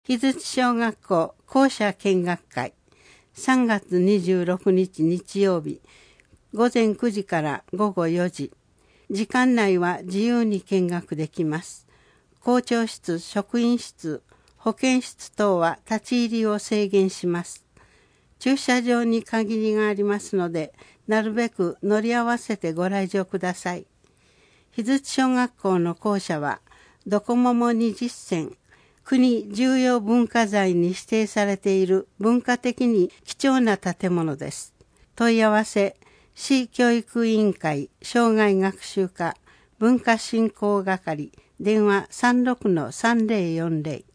木槌小学校校舎見学会3月26日日曜日午前9時から午後4時。時間内は自由に見学できます。校長室、職員室、保健室等は立ち入りを制限します。駐車場に限りがありますので、なるべく乗り合わせてご来場ください。木槌小学校の校舎は、どこもも20選、国重要文化財に指定されている文化的に貴重な建物です。問い合わせ、市教育委員会生涯学習課文化振興係電話 36-3040